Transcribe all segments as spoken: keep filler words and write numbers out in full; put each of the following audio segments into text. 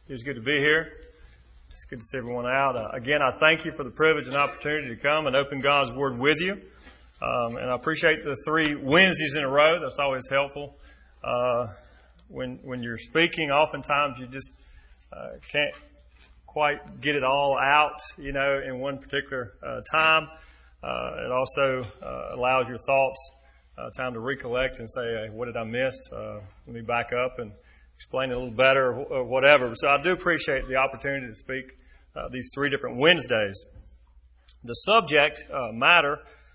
It's good to be here. It's good to see everyone out. Uh, again, I thank you for the privilege and opportunity to come and open God's Word with you. Um, and I appreciate the three Wednesdays in a row. That's always helpful. Uh, when when you're speaking, oftentimes you just uh, can't quite get it all out, you know, in one particular uh, time. Uh, it also uh, allows your thoughts uh, time to recollect and say, hey, what did I miss? Uh, let me back up and explain it a little better or whatever. So I do appreciate the opportunity to speak uh, these three different Wednesdays. The subject uh, matter,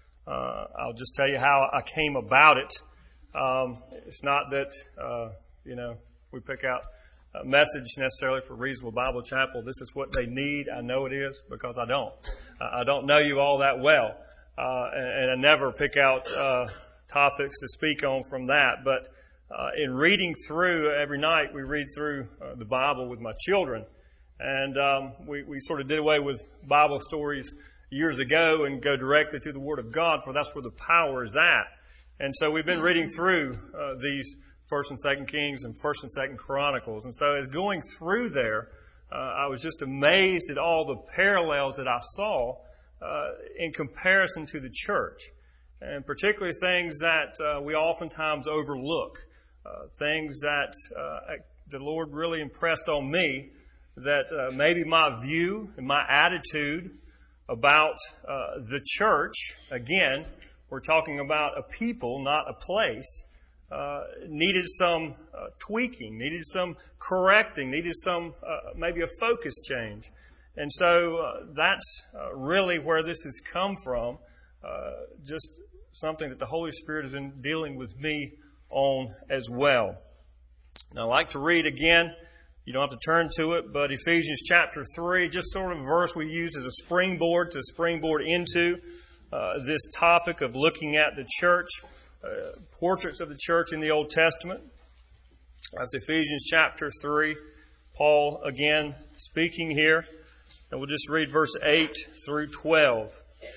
uh, I'll just tell you how I came about it. Um, it's not that, uh, you know, we pick out a message necessarily for Reasonable Bible Chapel. This is what they need. I know it is because I don't. I don't know you all that well. Uh, and, and I never pick out uh, topics to speak on from that. But Uh, in reading through, every night we read through uh, the Bible with my children. And um, we, we sort of did away with Bible stories years ago and go directly to the Word of God, for that's where the power is at. And so we've been reading through uh, these First and Second Kings and First and Second Chronicles. And so as going through there, uh, I was just amazed at all the parallels that I saw uh, in comparison to the church. And particularly things that uh, we oftentimes overlook. Uh, things that uh, the Lord really impressed on me, that uh, maybe my view and my attitude about uh, the church, again, we're talking about a people, not a place, uh, needed some uh, tweaking, needed some correcting, needed some uh, maybe a focus change. And so uh, that's uh, really where this has come from, uh, just something that the Holy Spirit has been dealing with me on as well. Now, I like to read again. You don't have to turn to it, but Ephesians chapter three, just sort of a verse we use as a springboard to springboard into uh, this topic of looking at the church, uh, portraits of the church in the Old Testament. That's Ephesians chapter three. Paul, again, speaking here. And we'll just read verse eight through twelve.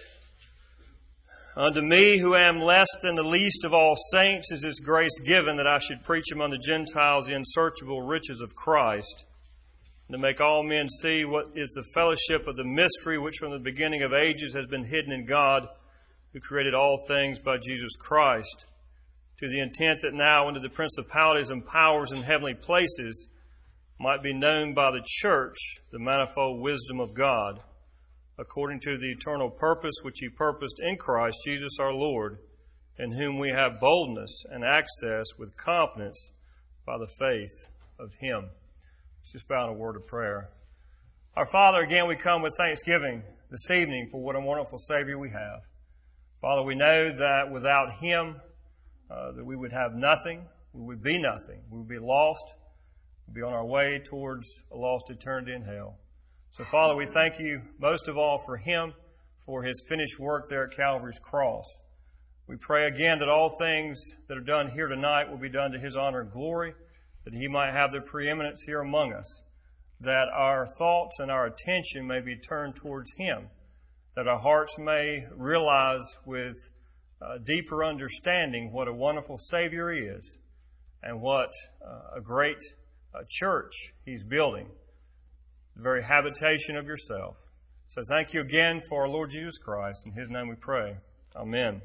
Unto me, who am less than the least of all saints, is this grace given, that I should preach among the Gentiles the unsearchable riches of Christ, and to make all men see what is the fellowship of the mystery which from the beginning of ages has been hidden in God, who created all things by Jesus Christ, to the intent that now unto the principalities and powers in heavenly places might be known by the church the manifold wisdom of God, according to the eternal purpose which He purposed in Christ Jesus our Lord, in whom we have boldness and access with confidence by the faith of Him. Let's just bow in a word of prayer. Our Father, again, we come with thanksgiving this evening for what a wonderful Savior we have. Father, we know that without Him, uh, that we would have nothing, we would be nothing, we would be lost, we'd be on our way towards a lost eternity in hell. So, Father, we thank You most of all for Him, for His finished work there at Calvary's cross. We pray again that all things that are done here tonight will be done to His honor and glory, that He might have the preeminence here among us, that our thoughts and our attention may be turned towards Him, that our hearts may realize with uh, deeper understanding what a wonderful Savior He is and what uh, a great uh, church He's building. The very habitation of Yourself. So thank You again for our Lord Jesus Christ. In His name we pray. Amen.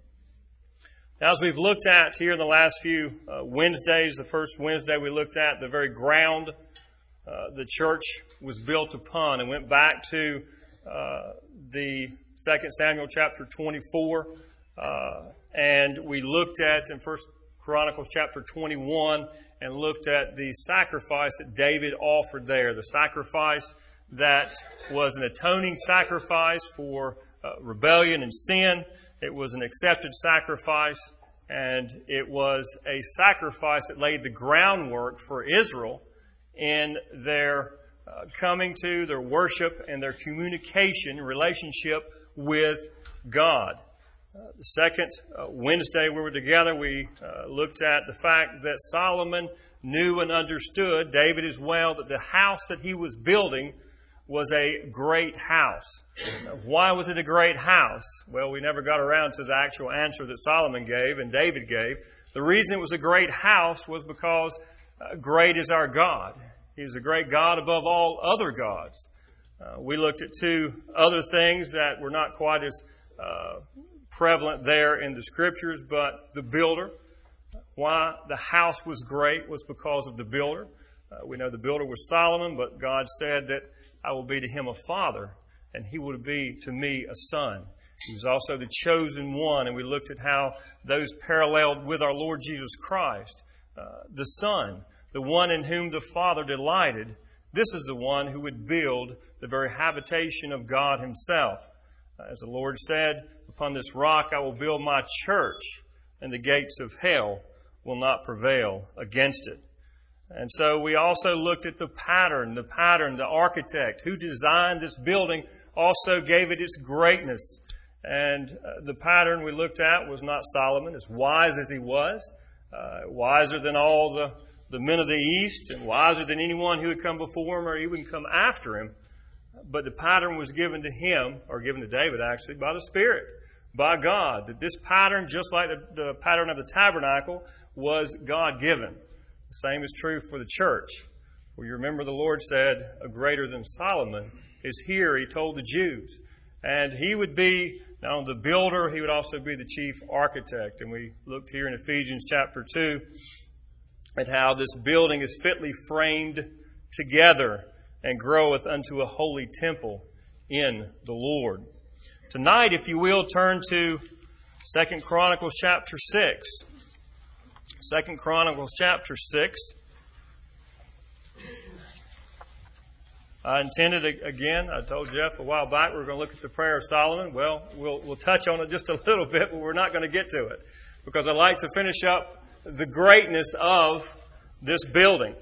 Now, as we've looked at here in the last few uh, Wednesdays, the first Wednesday we looked at the very ground uh, the church was built upon, and went back to uh, the Second Samuel chapter twenty-four, uh, and we looked at in First Chronicles chapter twenty-one, and looked at the sacrifice that David offered there. The sacrifice that was an atoning sacrifice for uh, rebellion and sin. It was an accepted sacrifice, and it was a sacrifice that laid the groundwork for Israel in their uh, coming to their worship and their communication, relationship with God. Uh, the second uh, Wednesday we were together, we uh, looked at the fact that Solomon knew and understood, David as well, that the house that he was building was a great house. Now, why was it a great house? Well, we never got around to the actual answer that Solomon gave and David gave. The reason it was a great house was because uh, great is our God. He is a great God above all other gods. Uh, we looked at two other things that were not quite as uh, prevalent there in the Scriptures, but the builder. Why the house was great was because of the builder. Uh, we know the builder was Solomon, but God said that I will be to him a father, and he will be to me a son. He was also the chosen one, and we looked at how those paralleled with our Lord Jesus Christ. Uh, the Son, the one in whom the Father delighted, this is the one who would build the very habitation of God himself. Uh, as the Lord said, upon this rock I will build my church, and the gates of hell will not prevail against it. And so we also looked at the pattern, the pattern, the architect who designed this building also gave it its greatness. And uh, the pattern we looked at was not Solomon, as wise as he was, uh, wiser than all the, the men of the East, and wiser than anyone who had come before him or even come after him. But the pattern was given to him, or given to David actually, by the Spirit, by God. That this pattern, just like the, the pattern of the tabernacle, was God-given. The same is true for the church. Where you remember the Lord said, a greater than Solomon is here, he told the Jews. And he would be not only the builder, he would also be the chief architect. And we looked here in Ephesians chapter two at how this building is fitly framed together and groweth unto a holy temple in the Lord. Tonight, if you will, turn to Second Chronicles chapter six. Second Chronicles chapter six. I intended, again, I told Jeff a while back we were going to look at the prayer of Solomon. Well, we'll we'll touch on it just a little bit, but we're not going to get to it because I'd like to finish up the greatness of this building.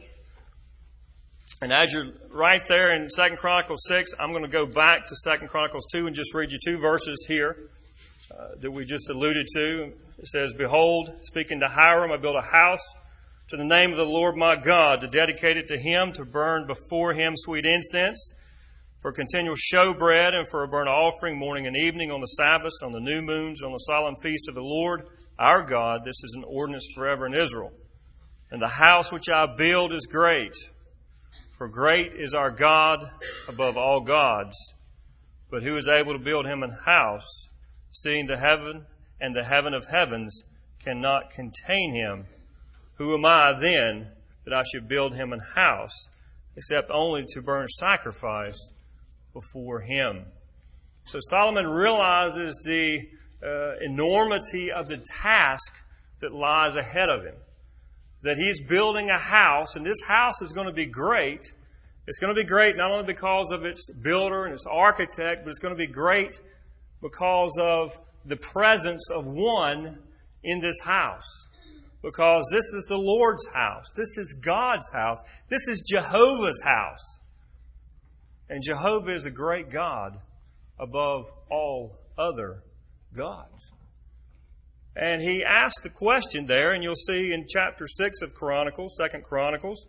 And as you're right there in Second Chronicles six, I'm going to go back to Second Chronicles two and just read you two verses here uh, that we just alluded to. It says, Behold, speaking to Hiram, I built a house to the name of the Lord my God, to dedicate it to him, to burn before him sweet incense, for continual showbread, and for a burnt offering morning and evening, on the Sabbaths, on the new moons, on the solemn feast of the Lord our God. This is an ordinance forever in Israel. And the house which I build is great, for great is our God above all gods. But who is able to build him an house, seeing the heaven and the heaven of heavens cannot contain him? Who am I then that I should build him an house, except only to burn sacrifice before him? So Solomon realizes the uh, enormity of the task that lies ahead of him. That he's building a house, and this house is going to be great. It's going to be great not only because of its builder and its architect, but it's going to be great because of the presence of one in this house. Because this is the Lord's house. This is God's house. This is Jehovah's house. And Jehovah is a great God above all other gods. And he asked a question there, and you'll see in chapter six of Chronicles, Second Chronicles,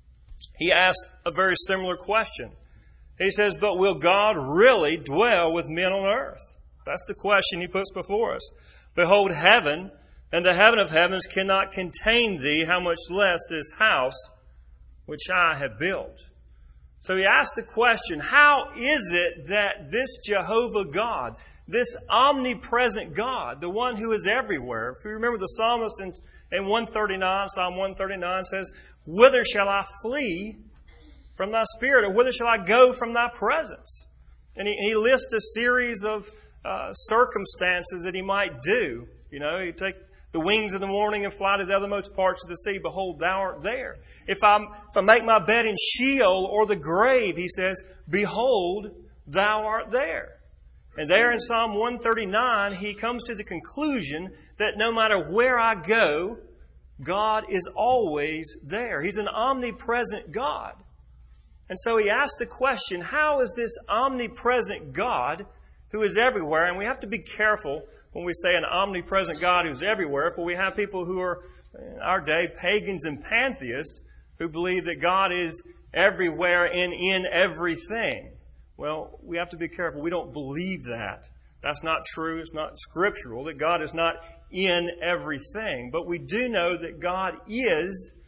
he asked a very similar question. He says, But will God really dwell with men on earth? That's the question he puts before us. Behold, heaven and the heaven of heavens cannot contain thee, how much less this house which I have built. So he asked the question, how is it that this Jehovah God, this omnipresent God, the one who is everywhere, if you remember the psalmist in, in one thirty-nine, Psalm one thirty-nine says, Whither shall I flee from thy spirit, or whither shall I go from thy presence? And he, he lists a series of uh, circumstances that he might do. You know, you take the wings of the morning and fly to the othermost parts of the sea. Behold, thou art there. If, I'm, if I make my bed in Sheol or the grave, he says, behold, thou art there. And there in Psalm one thirty-nine, he comes to the conclusion that no matter where I go, God is always there. He's an omnipresent God. And so he asked the question, how is this omnipresent God who is everywhere? And we have to be careful when we say an omnipresent God who's everywhere, for we have people who are, in our day, pagans and pantheists, who believe that God is everywhere and in everything. Well, we have to be careful. We don't believe that. That's not true. It's not scriptural, that God is not in everything. But we do know that God is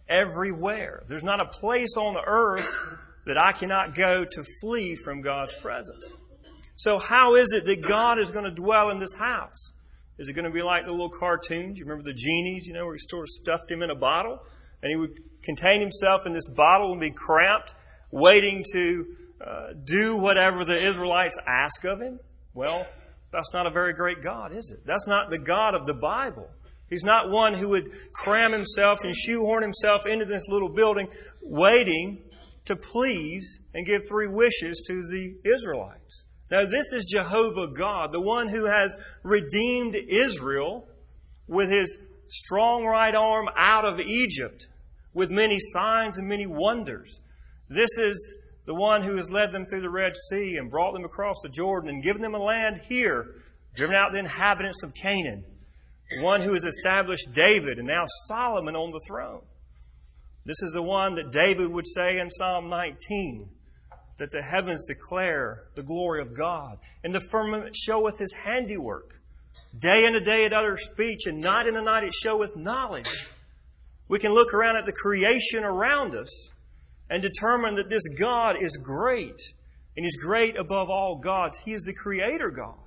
everywhere. There's not a place on the earth that I cannot go to flee from God's presence. So how is it that God is going to dwell in this house? Is it going to be like the little cartoons? You remember the genies, you know, where he sort of stuffed him in a bottle? And he would contain himself in this bottle and be cramped, waiting to uh, do whatever the Israelites ask of him? Well, that's not a very great God, is it? That's not the God of the Bible. He's not one who would cram himself and shoehorn himself into this little building, waiting to please and give three wishes to the Israelites. Now, this is Jehovah God, the one who has redeemed Israel with His strong right arm out of Egypt, with many signs and many wonders. This is the one who has led them through the Red Sea and brought them across the Jordan and given them a land here, driven out the inhabitants of Canaan. The one who has established David and now Solomon on the throne. This is the one that David would say in Psalm nineteen, that the heavens declare the glory of God, and the firmament showeth His handiwork. Day and a day it uttereth speech, and night and a night it showeth knowledge. We can look around at the creation around us and determine that this God is great, and He's great above all gods. He is the Creator God.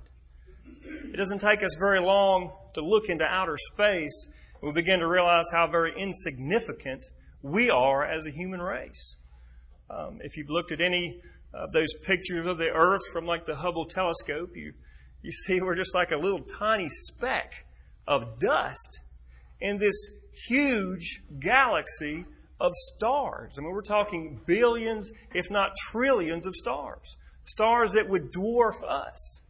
It doesn't take us very long to look into outer space, and we begin to realize how very insignificant we are as a human race. Um, if you've looked at any of those pictures of the Earth from like the Hubble telescope, you, you see we're just like a little tiny speck of dust in this huge galaxy of stars. I mean, we're talking billions, if not trillions of stars. Stars that would dwarf us.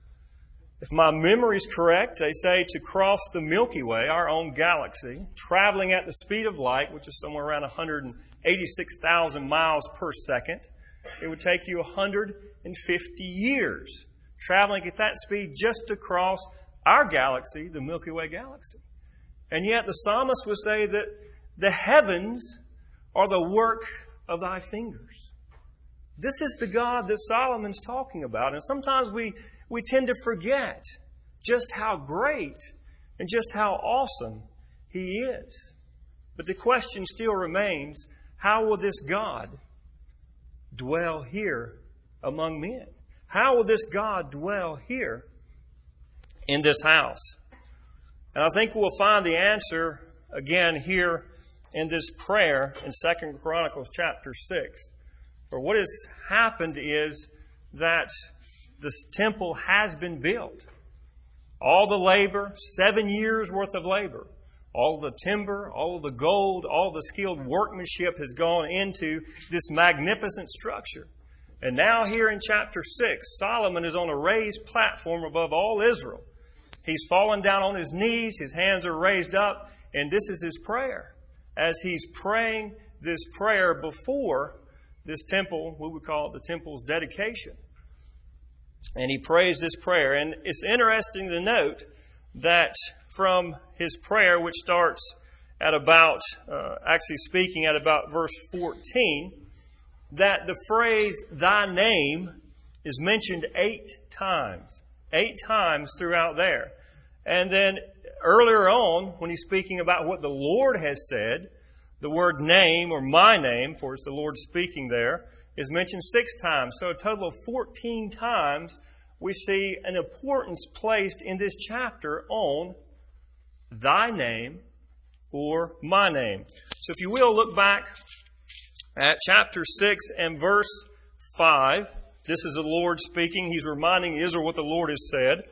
If my memory is correct, they say to cross the Milky Way, our own galaxy, traveling at the speed of light, which is somewhere around one hundred eighty-six thousand miles per second, it would take you one hundred fifty years traveling at that speed just to cross our galaxy, the Milky Way galaxy. And yet the psalmist would say that the heavens are the work of thy fingers. This is the God that Solomon's talking about. And sometimes we, we tend to forget just how great and just how awesome He is. But the question still remains, how will this God dwell here among men? How will this God dwell here in this house? And I think we'll find the answer again here in this prayer in Second Chronicles chapter six. For what has happened is that this temple has been built. All the labor, seven years worth of labor, all the timber, all of the gold, all the skilled workmanship has gone into this magnificent structure. And now here in chapter six, Solomon is on a raised platform above all Israel. He's fallen down on his knees, his hands are raised up, and this is his prayer. As he's praying this prayer before this temple, we would call it the temple's dedication. And he prays this prayer. And it's interesting to note that from his prayer, which starts at about, uh, actually speaking at about verse fourteen, that the phrase, thy name, is mentioned eight times. Eight times throughout there. And then earlier on, when he's speaking about what the Lord has said, the word name, or my name, for it's the Lord speaking there, is mentioned six times. So a total of fourteen times we see an importance placed in this chapter on thy name or my name. So if you will, look back at chapter six and verse five. This is the Lord speaking. He's reminding Israel what the Lord has said.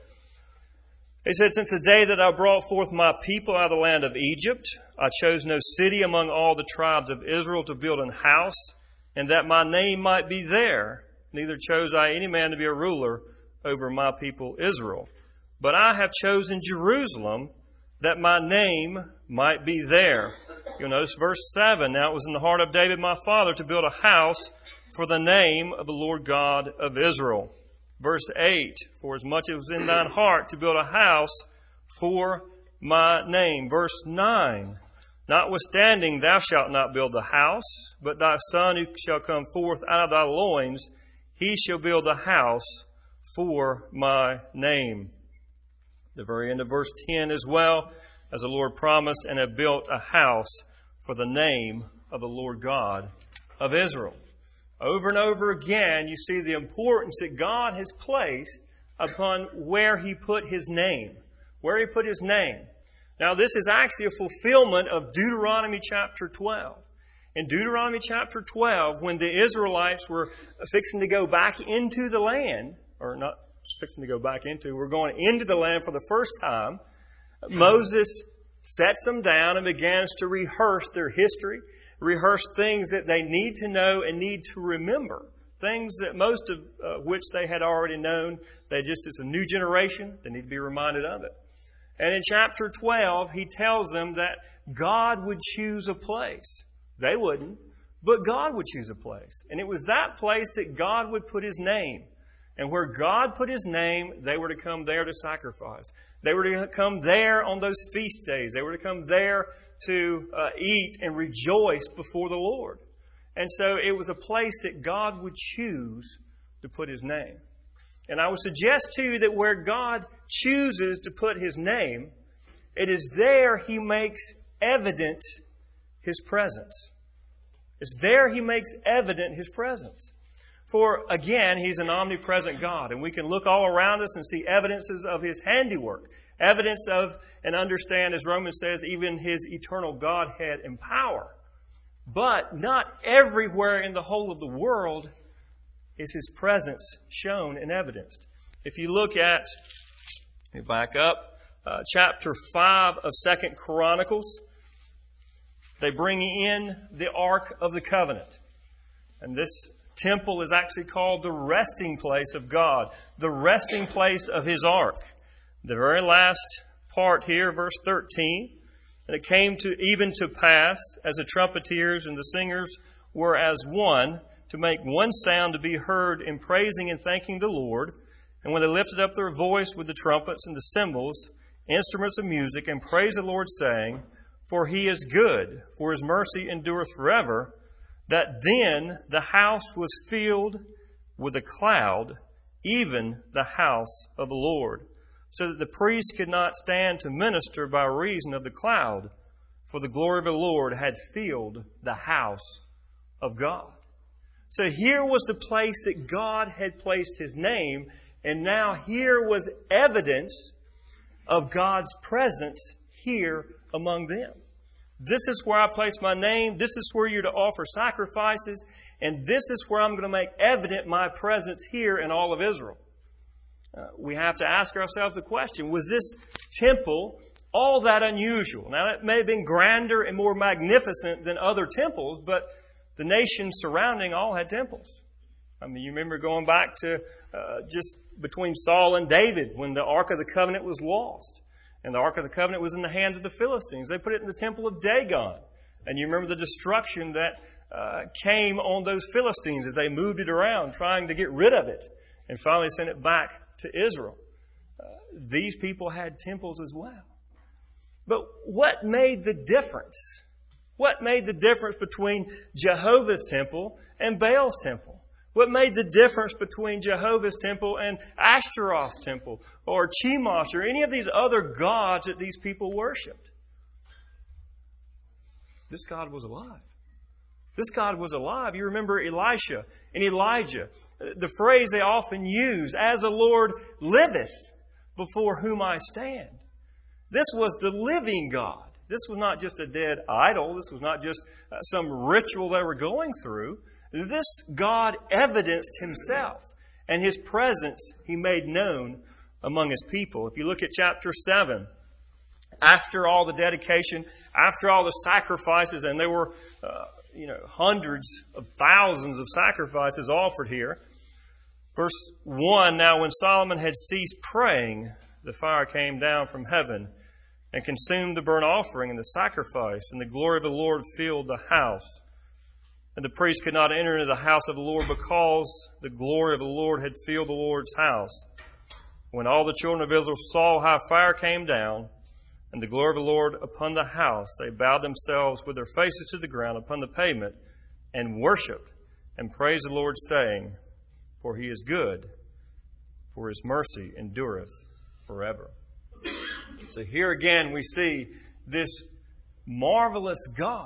He said, since the day that I brought forth my people out of the land of Egypt, I chose no city among all the tribes of Israel to build an house, and that my name might be there. Neither chose I any man to be a ruler over my people Israel. But I have chosen Jerusalem, that my name might be there. You'll notice verse seven. Now it was in the heart of David my father to build a house for the name of the Lord God of Israel. Verse eight, for as much as was in thine heart to build a house for my name. Verse nine, notwithstanding thou shalt not build the house, but thy son who shall come forth out of thy loins, he shall build a house for my name. The very end of verse ten as well, as the Lord promised, and have built a house for the name of the Lord God of Israel. Over and over again, you see the importance that God has placed upon where He put His name. Where He put His name. Now, this is actually a fulfillment of Deuteronomy chapter twelve. In Deuteronomy chapter twelve, when the Israelites were fixing to go back into the land, or not fixing to go back into, we're going into the land for the first time, Moses sets them down and begins to rehearse their history, rehearse things that they need to know and need to remember. Things that most of uh, which they had already known. They just, it's a new generation. They need to be reminded of it. And in chapter twelve, he tells them that God would choose a place. They wouldn't, but God would choose a place. And it was that place that God would put His name. And where God put His name, they were to come there to sacrifice. They were to come there on those feast days. They were to come there to uh, eat and rejoice before the Lord. And so it was a place that God would choose to put His name. And I would suggest to you that where God chooses to put His name, it is there He makes evident His presence. It's there He makes evident His presence. For, again, He's an omnipresent God, and we can look all around us and see evidences of His handiwork, evidence of, and understand, as Romans says, even His eternal Godhead and power. But not everywhere in the whole of the world is His presence shown and evidenced. If you look at, let me back up, uh, chapter five of Second Chronicles, they bring in the Ark of the Covenant. And this temple is actually called the resting place of God, the resting place of His ark. The very last part here, verse thirteen, and it came to even to pass, as the trumpeters and the singers were as one, to make one sound to be heard in praising and thanking the Lord. And when they lifted up their voice with the trumpets and the cymbals, instruments of music, and praised the Lord, saying, For He is good, for His mercy endureth forever, that then the house was filled with a cloud, even the house of the Lord, so that the priests could not stand to minister by reason of the cloud, for the glory of the Lord had filled the house of God. So here was the place that God had placed His name, and now here was evidence of God's presence here among them. This is where I place my name. This is where you're to offer sacrifices. And this is where I'm going to make evident my presence here in all of Israel. Uh, we have to ask ourselves the question, was this temple all that unusual? Now, it may have been grander and more magnificent than other temples, but the nations surrounding all had temples. I mean, you remember going back to uh, just between Saul and David when the Ark of the Covenant was lost. And the Ark of the Covenant was in the hands of the Philistines. They put it in the temple of Dagon. And you remember the destruction that uh, came on those Philistines as they moved it around, trying to get rid of it, and finally sent it back to Israel. Uh, these people had temples as well. But what made the difference? What made the difference between Jehovah's temple and Baal's temple? What made the difference between Jehovah's temple and Ashtaroth's temple or Chemosh or any of these other gods that these people worshipped? This God was alive. This God was alive. You remember Elisha and Elijah. The phrase they often use, as the Lord liveth, before whom I stand. This was the living God. This was not just a dead idol. This was not just some ritual they were going through. This God evidenced Himself, and His presence He made known among His people. If you look at chapter seven, after all the dedication, after all the sacrifices, and there were uh, you know hundreds of thousands of sacrifices offered here. Verse one, Now when Solomon had ceased praying, the fire came down from heaven and consumed the burnt offering and the sacrifice, and the glory of the Lord filled the house. And the priest could not enter into the house of the Lord because the glory of the Lord had filled the Lord's house. When all the children of Israel saw how fire came down and the glory of the Lord upon the house, they bowed themselves with their faces to the ground upon the pavement and worshipped and praised the Lord, saying, For He is good, for His mercy endureth forever. So here again we see this marvelous God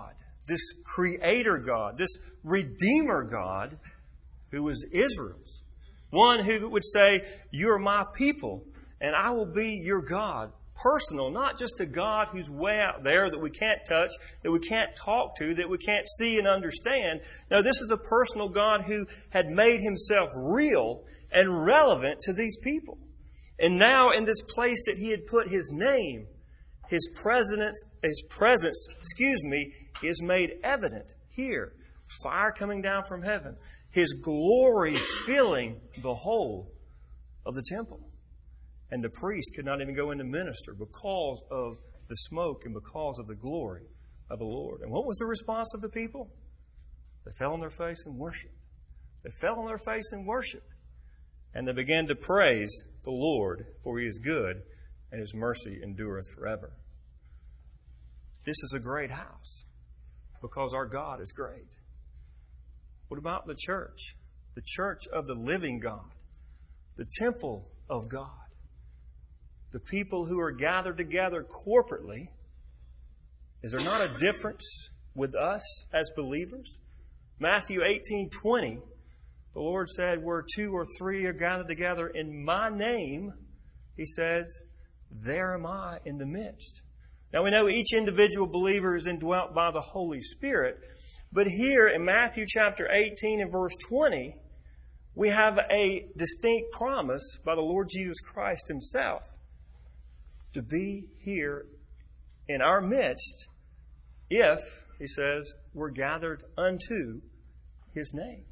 this Creator God, this Redeemer God who was Israel's. One who would say, "You're my people, and I will be your God." Personal, not just a God who's way out there that we can't touch, that we can't talk to, that we can't see and understand. No, this is a personal God who had made Himself real and relevant to these people. And now in this place that He had put His name, His presence, His presence, excuse me, is made evident here. Fire coming down from heaven. His glory filling the whole of the temple. And the priest could not even go in to minister because of the smoke and because of the glory of the Lord. And what was the response of the people? They fell on their face and worshiped. They fell on their face and worshiped. And they began to praise the Lord, for He is good, and His mercy endureth forever. This is a great house, because our God is great. What about the church? The church of the living God. The temple of God. The people who are gathered together corporately. Is there not a difference with us as believers? Matthew eighteen twenty, the Lord said, "Where two or three are gathered together in my name," He says, "there am I in the midst." Now we know each individual believer is indwelt by the Holy Spirit, but here in Matthew chapter eighteen and verse twenty, we have a distinct promise by the Lord Jesus Christ Himself to be here in our midst if, He says, we're gathered unto His name.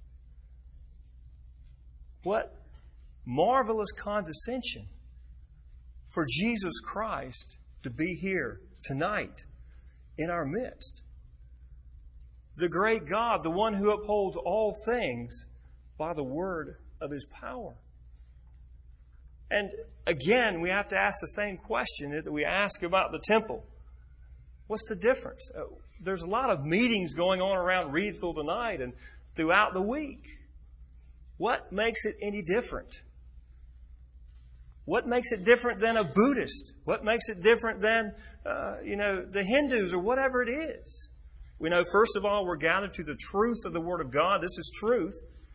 What marvelous condescension for Jesus Christ to be here tonight in our midst. The great God, the one who upholds all things by the word of His power. And again, we have to ask the same question that we ask about the temple. What's the difference? There's a lot of meetings going on around Reedville tonight and throughout the week. What makes it any different? What makes it different than a Buddhist? What makes it different than, uh, you know, the Hindus or whatever it is? We know, first of all, we're gathered to the truth of the Word of God. This is truth.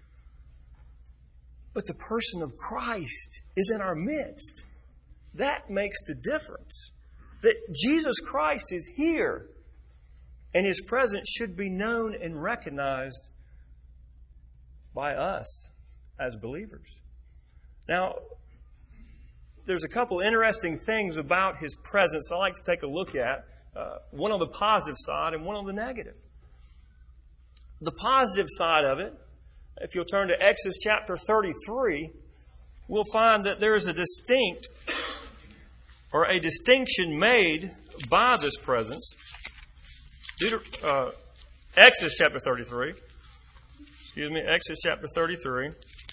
But the person of Christ is in our midst. That makes the difference. That Jesus Christ is here, and His presence should be known and recognized by us as believers. Now, there's a couple interesting things about His presence I'd like to take a look at. Uh, one on the positive side and one on the negative. The positive side of it, if you'll turn to Exodus chapter thirty-three, we'll find that there is a distinct or a distinction made by this presence. Deuter- uh, Exodus chapter thirty-three. Excuse me, Exodus chapter thirty-three.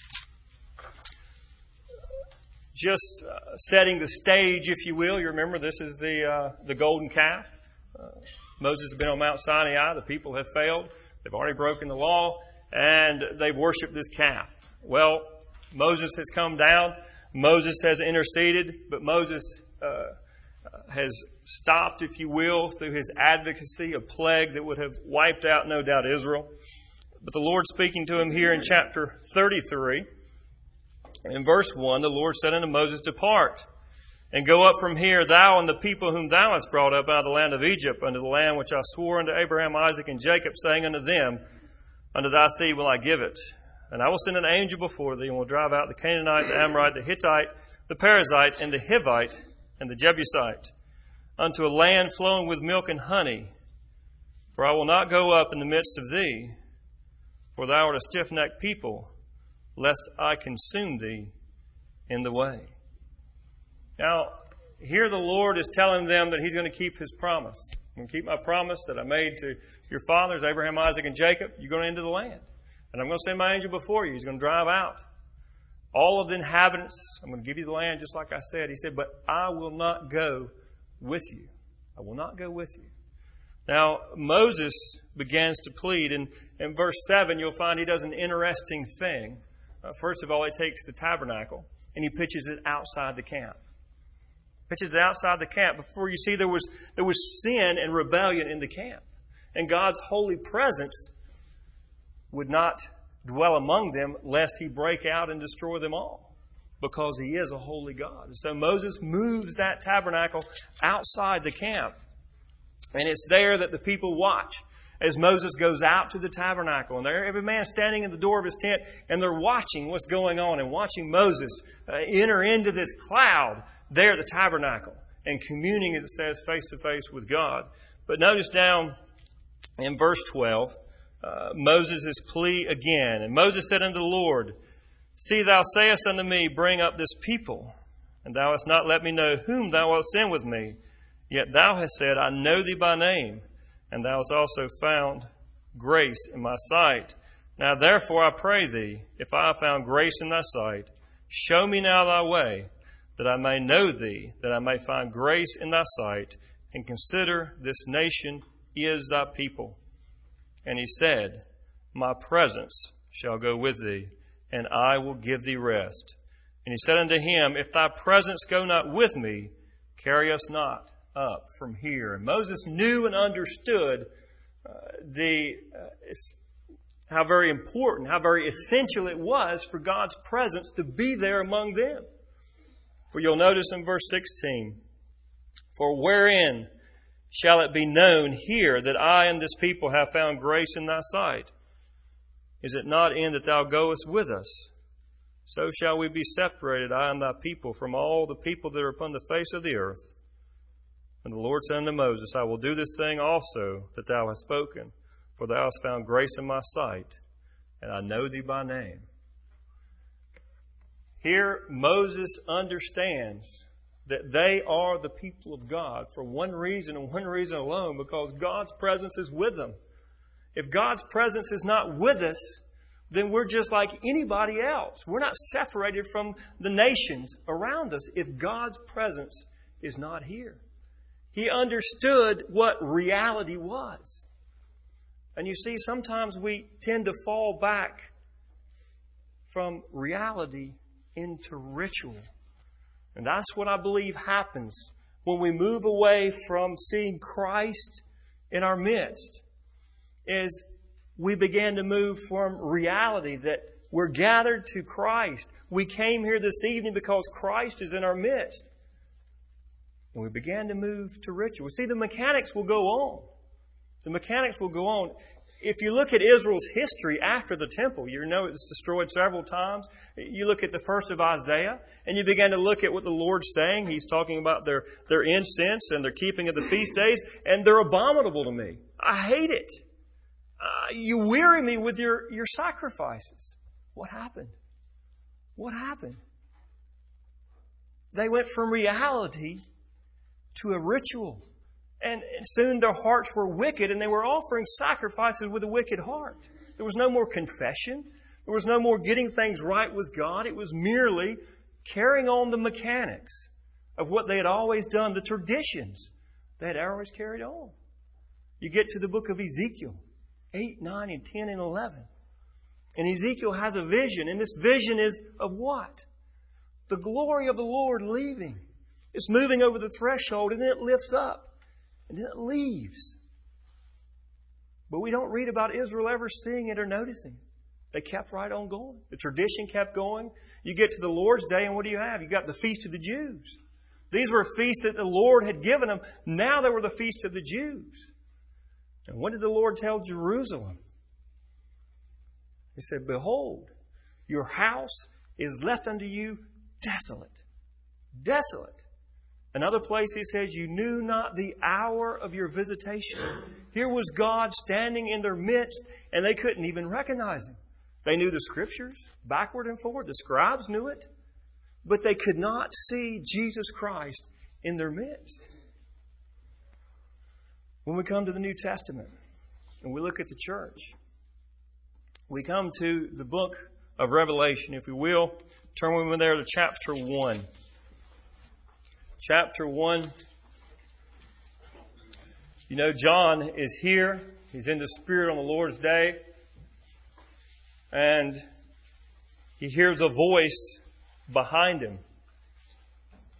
Just uh, setting the stage, if you will. You remember this is the uh, the golden calf. Uh, Moses has been on Mount Sinai. The people have failed. They've already broken the law, and they've worshipped this calf. Well, Moses has come down. Moses has interceded, but Moses uh, has stopped, if you will, through his advocacy, a plague that would have wiped out, no doubt, Israel. But the Lord speaking to him here in chapter thirty-three, in verse one, the Lord said unto Moses, "Depart, and go up from here, thou and the people whom thou hast brought up out of the land of Egypt, unto the land which I swore unto Abraham, Isaac, and Jacob, saying unto them, Unto thy seed will I give it. And I will send an angel before thee, and will drive out the Canaanite, the Amorite, the Hittite, the Perizzite, and the Hivite, and the Jebusite, unto a land flowing with milk and honey. For I will not go up in the midst of thee, for thou art a stiff-necked people, lest I consume thee in the way." Now, here the Lord is telling them that He's going to keep His promise. I'm going to keep my promise that I made to your fathers, Abraham, Isaac, and Jacob. You're going to enter the land. And I'm going to send my angel before you. He's going to drive out all of the inhabitants. I'm going to give you the land just like I said. He said, but I will not go with you. I will not go with you. Now, Moses begins to plead. And in verse seven, you'll find he does an interesting thing. Uh, first of all, he takes the tabernacle and he pitches it outside the camp. Pitches it outside the camp. Before, you see, there was there was sin and rebellion in the camp. and God's holy presence would not dwell among them, lest He break out and destroy them all, because He is a holy God. And so Moses moves that tabernacle outside the camp, and it's there that the people watch as Moses goes out to the tabernacle. And there, every man standing in the door of his tent, and they're watching what's going on and watching Moses uh, enter into this cloud there at the tabernacle and communing, as it says, face to face with God. But notice down in verse twelve, uh, Moses' plea again. And Moses said unto the Lord, See, thou sayest unto me, Bring up this people, and thou hast not let me know whom thou wilt send with me. Yet thou hast said, I know thee by name, and thou hast also found grace in my sight. Now therefore I pray thee, if I have found grace in thy sight, show me now thy way, that I may know thee, that I may find grace in thy sight, and consider this nation is thy people. And he said, My presence shall go with thee, and I will give thee rest. And he said unto him, If thy presence go not with me, carry us not up from here. And Moses knew and understood uh, the uh, how very important, how very essential it was for God's presence to be there among them. For you'll notice in verse sixteen, For wherein shall it be known here that I and this people have found grace in thy sight? Is it not in that thou goest with us? So shall we be separated, I and thy people, from all the people that are upon the face of the earth. And the Lord said unto Moses, I will do this thing also that thou hast spoken, for thou hast found grace in my sight, and I know thee by name. Here Moses understands that they are the people of God for one reason and one reason alone, because God's presence is with them. If God's presence is not with us, then we're just like anybody else. We're not separated from the nations around us if God's presence is not here. He understood what reality was. And you see, sometimes we tend to fall back from reality into ritual. And that's what I believe happens when we move away from seeing Christ in our midst, is we begin to move from reality that we're gathered to Christ. We came here this evening because Christ is in our midst. And we began to move to ritual. See, the mechanics will go on. The mechanics will go on. If you look at Israel's history after the temple, you know it's destroyed several times. You look at the first of Isaiah, and you begin to look at what the Lord's saying. He's talking about their, their incense and their keeping of the feast days, and they're abominable to me. I hate it. Uh, you weary me with your, your sacrifices. What happened? What happened? They went from reality to a ritual. And soon their hearts were wicked, and they were offering sacrifices with a wicked heart. There was no more confession. There was no more getting things right with God. It was merely carrying on the mechanics of what they had always done, the traditions they had always carried on. You get to the book of Ezekiel, eight, nine, and ten, and eleven. And Ezekiel has a vision, and this vision is of what? The glory of the Lord leaving. It's moving over the threshold, and then it lifts up, and then it leaves. But we don't read about Israel ever seeing it or noticing it. They kept right on going. The tradition kept going. You get to the Lord's Day, and what do you have? You got the Feast of the Jews. These were feasts that the Lord had given them. Now they were the Feast of the Jews. And what did the Lord tell Jerusalem? He said, Behold, your house is left unto you desolate. Desolate. Another place he says, You knew not the hour of your visitation. Here was God standing in their midst, and they couldn't even recognize Him. They knew the Scriptures backward and forward. The scribes knew it. But they could not see Jesus Christ in their midst. When we come to the New Testament and we look at the church, we come to the book of Revelation. If we will, turn with me there to chapter one. Chapter one. You know, John is here. He's in the Spirit on the Lord's Day. And he hears a voice behind him.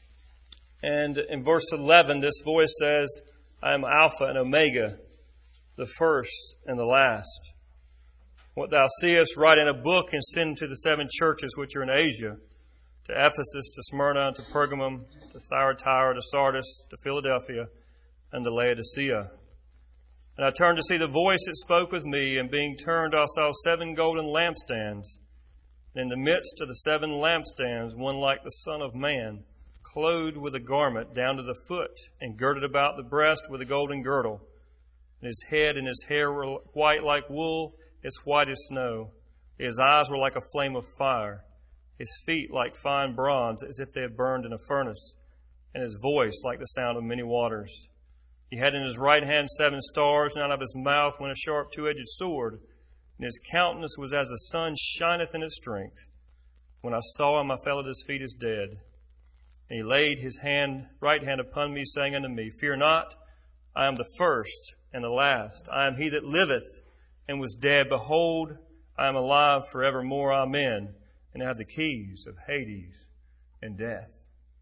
And in verse eleven, this voice says, I am Alpha and Omega, the first and the last. What thou seest, write in a book and send to the seven churches which are in Asia, to Ephesus, to Smyrna, to Pergamum, to Thyatira, to Sardis, to Philadelphia, and to Laodicea. And I turned to see the voice that spoke with me, and being turned I saw seven golden lampstands. And in the midst of the seven lampstands, one like the Son of Man, clothed with a garment down to the foot, and girded about the breast with a golden girdle. And his head and his hair were white like wool, as white as snow. His eyes were like a flame of fire, his feet like fine bronze, as if they had burned in a furnace, and his voice like the sound of many waters. He had in his right hand seven stars, and out of his mouth went a sharp two-edged sword, and his countenance was as the sun shineth in its strength. When I saw him, I fell at his feet as dead. And he laid his hand, right hand upon me, saying unto me, Fear not, I am the first and the last. I am he that liveth and was dead. Behold, I am alive forevermore. Amen. And I have the keys of Hades and death.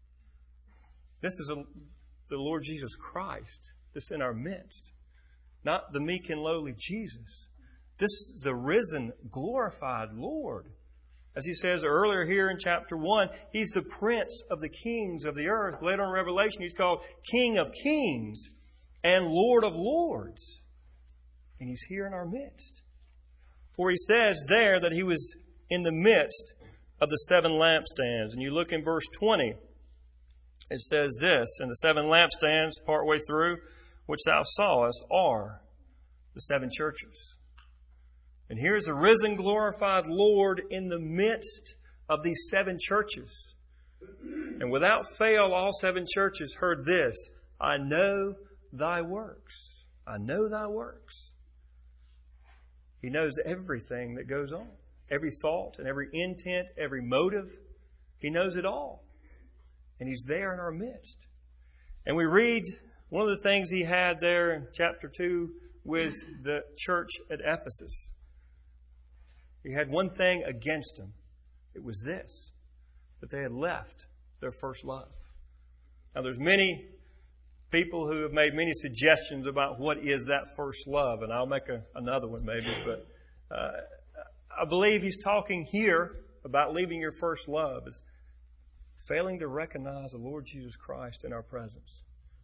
This is a, the Lord Jesus Christ that's in our midst. Not the meek and lowly Jesus. This is the risen, glorified Lord. As he says earlier here in chapter one, he's the Prince of the kings of the earth. Later in Revelation, he's called King of kings and Lord of lords. And he's here in our midst. For he says there that he was in the midst of the seven lampstands. And you look in verse twenty, it says this, And the seven lampstands, partway through, which thou sawest, are the seven churches. And here's the risen, glorified Lord in the midst of these seven churches. And without fail, all seven churches heard this, I know thy works. I know thy works. He knows everything that goes on. Every thought and every intent, every motive. He knows it all. And he's there in our midst. And we read one of the things he had there in chapter two with the church at Ephesus. He had one thing against him. It was this, that they had left their first love. Now there's many people who have made many suggestions about what is that first love, and I'll make a, another one maybe, but uh, I believe he's talking here about leaving your first love is failing to recognize the Lord Jesus Christ in our presence.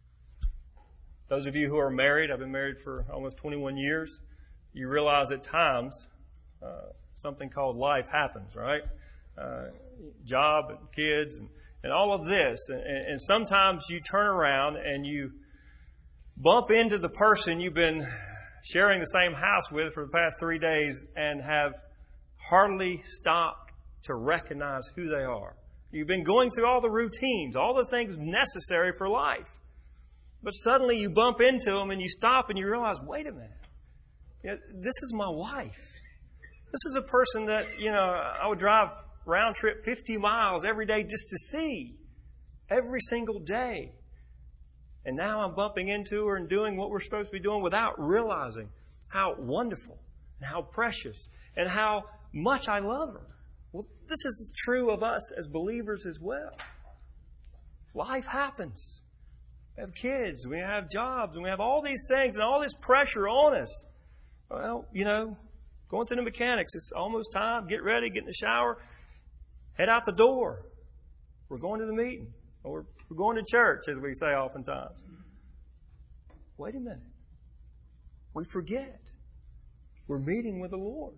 Those of you who are married, I've been married for almost twenty-one years, you realize at times uh, something called life happens, right? Uh, job and kids and, and all of this. And, and sometimes you turn around and you bump into the person you've been sharing the same house with for the past three days and have hardly stopped to recognize who they are. You've been going through all the routines, all the things necessary for life. But suddenly you bump into them and you stop and you realize, wait a minute, you know, this is my wife. This is a person that, you know, I would drive round trip fifty miles every day just to see every single day. And now I'm bumping into her and doing what we're supposed to be doing without realizing how wonderful and how precious and how much I love her. Well, this is true of us as believers as well. Life happens. We have kids, we have jobs, and we have all these things and all this pressure on us. Well, you know, going to the mechanics, it's almost time. Get ready, get in the shower, head out the door. We're going to the meeting, or we're going to church, as we say oftentimes. Wait a minute. We forget. We're meeting with the Lord.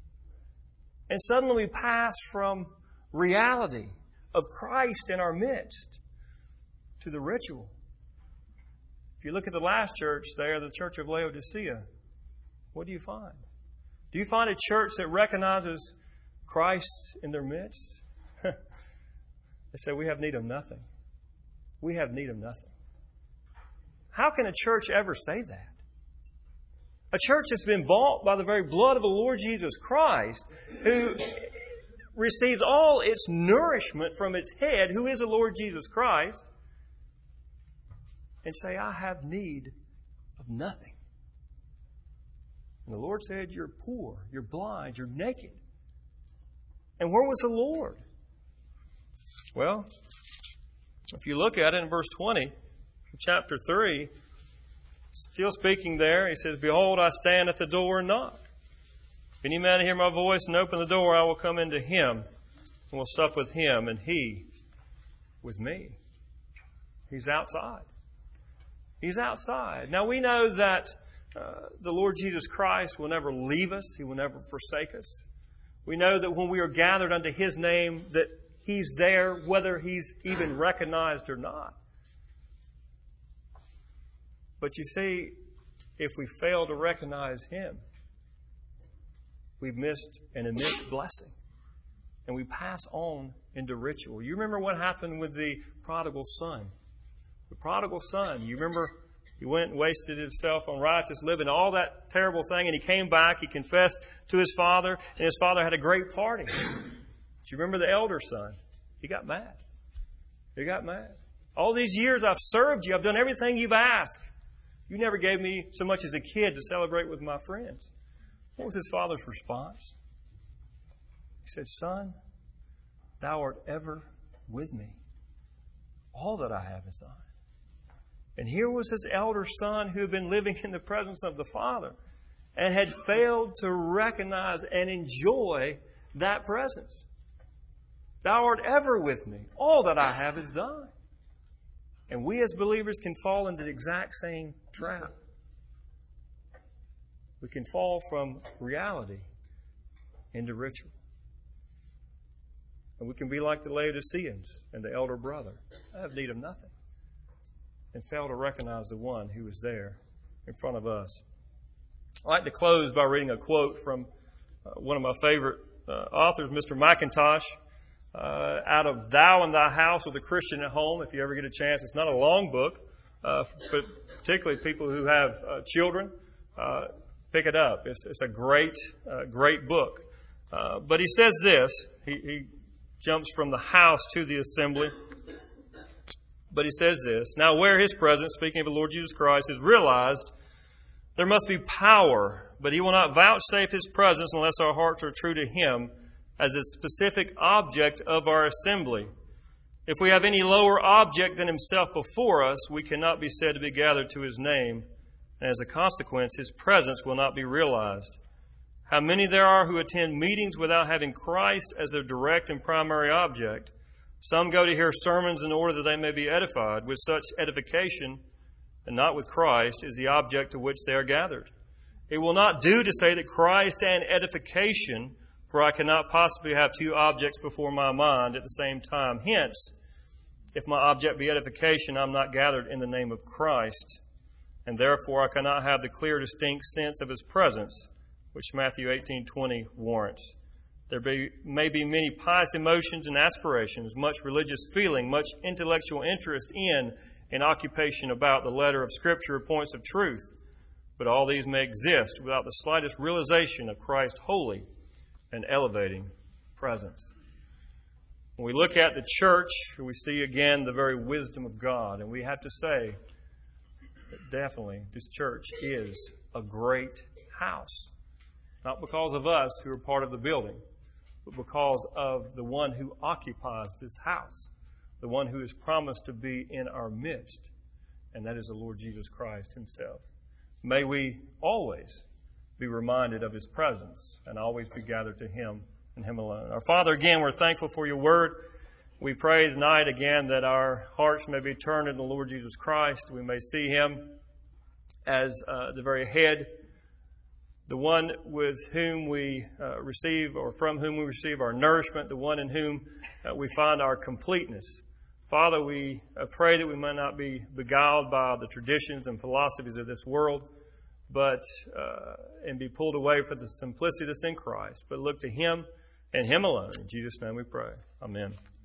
And suddenly we pass from reality of Christ in our midst to the ritual. If you look at the last church there, the church of Laodicea, what do you find? Do you find a church that recognizes Christ in their midst? They say, we have need of nothing. We have need of nothing. How can a church ever say that? A church that's been bought by the very blood of the Lord Jesus Christ, who receives all its nourishment from its head, who is the Lord Jesus Christ, and say, I have need of nothing. And the Lord said, you're poor, you're blind, you're naked. And where was the Lord? Well, if you look at it in verse twenty, chapter three, still speaking there, he says, "Behold, I stand at the door and knock. If any man hear my voice and open the door, I will come into him and will sup with him and he with me." He's outside. He's outside. Now we know that uh, the Lord Jesus Christ will never leave us. He will never forsake us. We know that when we are gathered unto His name, that He's there, whether He's even recognized or not. But you see, if we fail to recognize Him, we've missed an immense blessing. And we pass on into ritual. You remember what happened with the prodigal son? The prodigal son, you remember he went and wasted himself on righteous living, all that terrible thing, and he came back, he confessed to his father, and his father had a great party. But you remember the elder son? He got mad. He got mad. All these years I've served you, I've done everything you've asked. You never gave me so much as a kid to celebrate with my friends. What was his father's response? He said, "Son, thou art ever with me. All that I have is thine." And here was his elder son who had been living in the presence of the Father and had failed to recognize and enjoy that presence. "Thou art ever with me. All that I have is thine." And we as believers can fall into the exact same trap. We can fall from reality into ritual. And we can be like the Laodiceans and the elder brother. I have need of nothing. And fail to recognize the one who is there in front of us. I'd like to close by reading a quote from uh, one of my favorite uh, authors, Mister McIntosh, uh, out of Thou and Thy House with a Christian at Home, if you ever get a chance. It's not a long book, uh, but particularly people who have uh, children, uh, pick it up. It's, it's a great, uh, great book. Uh, but he says this, he, he jumps from the house to the assembly. But he says this, "Now where His presence," speaking of the Lord Jesus Christ, "is realized, there must be power, but He will not vouchsafe His presence unless our hearts are true to Him as a specific object of our assembly. If we have any lower object than Himself before us, we cannot be said to be gathered to His name, and as a consequence, His presence will not be realized. How many there are who attend meetings without having Christ as their direct and primary object. Some go to hear sermons in order that they may be edified. With such edification, and not with Christ, is the object to which they are gathered. It will not do to say that Christ and edification, for I cannot possibly have two objects before my mind at the same time. Hence, if my object be edification, I am not gathered in the name of Christ, and therefore I cannot have the clear, distinct sense of His presence, which Matthew eighteen twenty warrants. There be, may be many pious emotions and aspirations, much religious feeling, much intellectual interest in and occupation about the letter of Scripture or points of truth. But all these may exist without the slightest realization of Christ's holy and elevating presence." When we look at the church, we see again the very wisdom of God. And we have to say that definitely this church is a great house. Not because of us who are part of the building, but because of the one who occupies this house, the one who is promised to be in our midst, and that is the Lord Jesus Christ Himself. May we always be reminded of His presence and always be gathered to Him and Him alone. Our Father, again, we're thankful for Your Word. We pray tonight again that our hearts may be turned to the Lord Jesus Christ. We may see Him as uh, the very head, the one with whom we uh, receive or from whom we receive our nourishment, the one in whom uh, we find our completeness. Father, we uh, pray that we might not be beguiled by the traditions and philosophies of this world, but uh, and be pulled away from the simplicity that's in Christ, but look to Him and Him alone. In Jesus' name we pray. Amen.